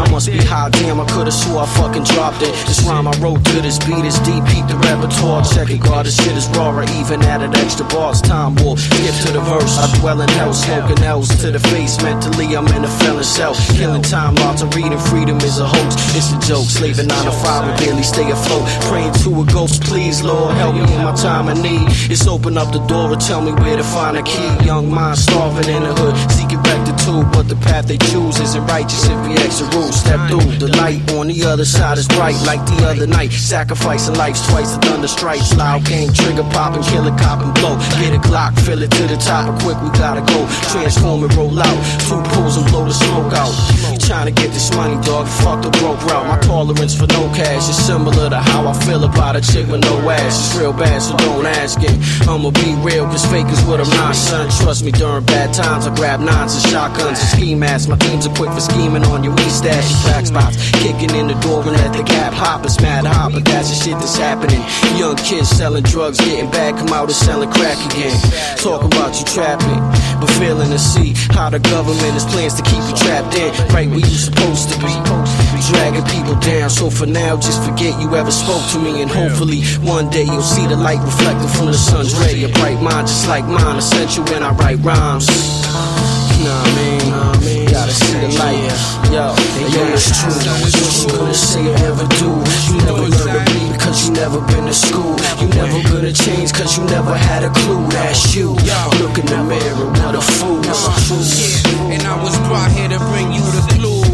I must be high, damn, I could've swore I fucking dropped it. This rhyme I wrote to this beat is deep, peep the repertoire. Check it, God, this shit is raw, or even added extra bars. Time war, skip to the verse. I dwell in hell, smoking L's to the face. Mentally, I'm in a felon cell. Killing time, lots of reading, freedom is a hoax. It's a joke, slaving 9 to 5 and barely stay afloat. Praying to a ghost, please, Lord, help me in my time of need. It's open up the door and tell me where to find a key. Young mind starving in the hood, seeking rectitude, but the path they choose isn't righteous if we exit rules. Step through, the light on the other side is bright like the other night. Sacrificing lives twice, the thunder strikes. Loud game, trigger pop and kill a cop and blow. Get a Glock, fill it to the top, and quick we gotta go. Transform and roll out, 2 pulls and blow the smoke out. Trying to get this money, dog, fuck the broke route. My tolerance for no cash is similar to how I feel about a chick with no ass. It's real bad, so don't ask it. I'ma be real, cause fake is what I'm not, son. Trust me, during bad times I grab 9s and shotguns and ski masks. My teams are quick for scheming on your weed stash and crack spots. Kicking in the door and let the gap hop. It's mad hot, but that's the shit that's happening. Young kids selling drugs, getting back, come out and selling crack again. Talk about you trapping, but failing to see how the government has plans to keep you trapped in. Right where you supposed to be, dragging people down. So for now, just forget you ever spoke to me, and hopefully one day you'll see the light reflected from the sun's ray. A bright mind just like mine, essential when I write rhymes. Nah, man, gotta see the light. Yo, it's true. What you gonna say or ever do? You never learn to be because you never been to school. You never gonna change because you never had a clue. That's you. Look in the mirror, what a fool. And I was brought here to bring you the clue.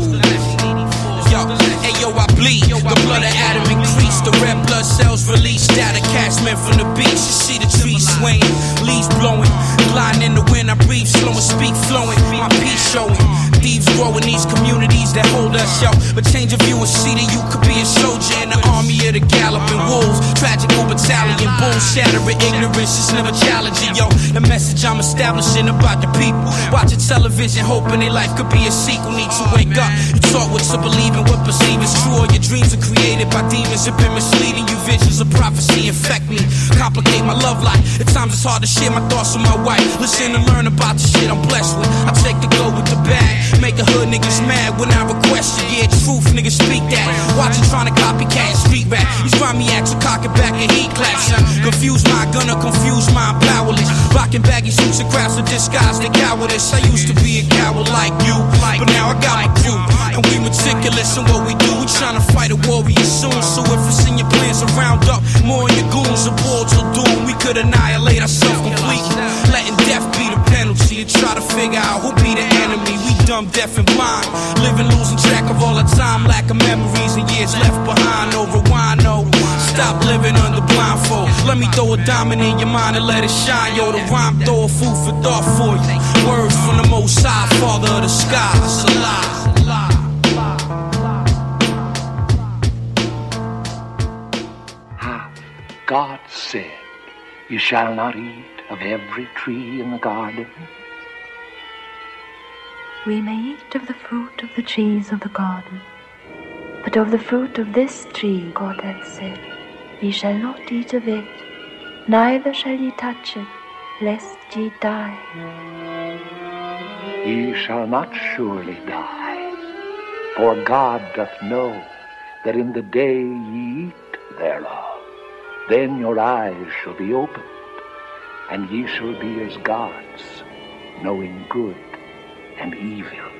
Yo, I bleed. The blood of Adam increased. The red blood cells release. Data cast men from the beach. You see the trees swaying, leaves blowing. Gliding in the wind, I breathe slow and speak flowing. My peace showing. Thieves grow in these communities that hold us, yo. But change of view and see that you could be a soldier in the army of the galloping wolves. Tragical battalion, bone shattering. Ignorance is never challenging, yo. The message I'm establishing about the people. Watching television, hoping their life could be a sequel. Need to wake up. You taught what to believe and what perceive is true. All your dreams are created by demons have been misleading you. Visions of prophecy infect me, complicate my love life. At times it's hard to share my thoughts with my wife. Listen and learn about the shit I'm blessed with. I take the good with the bad. Make a hood niggas mad when I request it. Yeah, truth, niggas speak that. Watching trying to copycat street rap. These grimy acts will cock it back and heat claps. Confuse my gonna confuse my powerless. Rocking baggy suits and crafts to disguise the cowardice. I used to be a coward like you, but now I got my crew. And we meticulous in what we do. We trying to fight a warrior soon. So if it's in your plans to round up more of your goons, aboard till doom, we could annihilate ourselves completely. Letting death be the penalty. And try to figure out who be the enemy. We dumb, deaf, and blind. Living, losing track of all the time. Lack of memories and years left behind. No rewind, no. Stop living under blindfold. Let me throw a diamond in your mind and let it shine. Yo, the rhyme throw a food for thought for you. Words from the Most High, Father of the skies. Alive. God said, "You shall not eat of every tree in the garden." We may eat of the fruit of the trees of the garden, but of the fruit of this tree God hath said, Ye shall not eat of it, neither shall ye touch it, lest ye die. Ye shall not surely die, for God doth know that in the day ye eat thereof, then your eyes shall be opened, and ye shall be as gods, knowing good and evil.